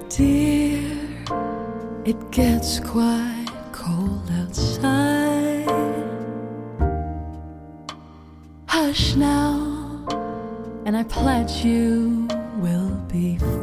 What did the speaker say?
Dear, it gets quite cold outside. Hush now, and I pledge you will be